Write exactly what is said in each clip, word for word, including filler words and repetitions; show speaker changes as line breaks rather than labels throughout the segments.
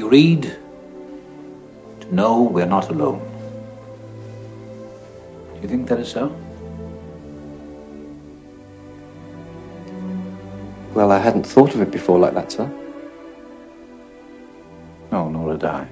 you read, to know we're not alone. Do you think that is so?
Well, I hadn't thought of it before like that, sir.
No, nor did I.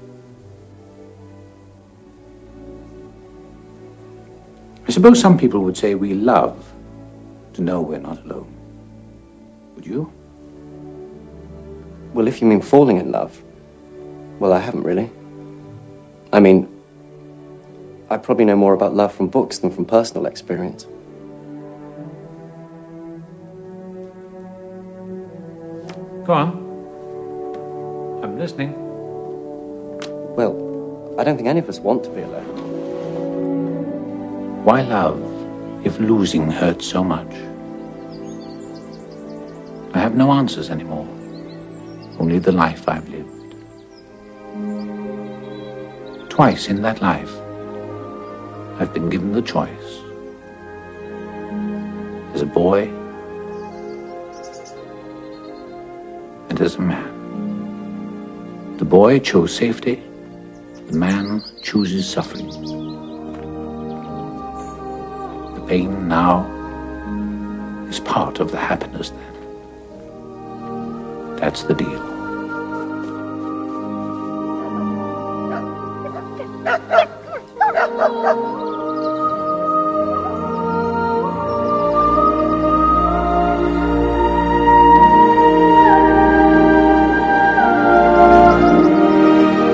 I suppose some people would say we love to know we're not alone. Would you?
Well, if you mean falling in love, well, I haven't really. I mean, I probably know more about love from books than from personal experience.
Go on. I'm listening.
Well, I don't think any of us want to be alone.
Why love if losing hurts so much? I have no answers anymore. Only the life I've lived. Twice in that life, I've been given the choice. As a boy, and as a man. The boy chose safety, the man chooses suffering. The pain now is part of the happiness then. That's the deal.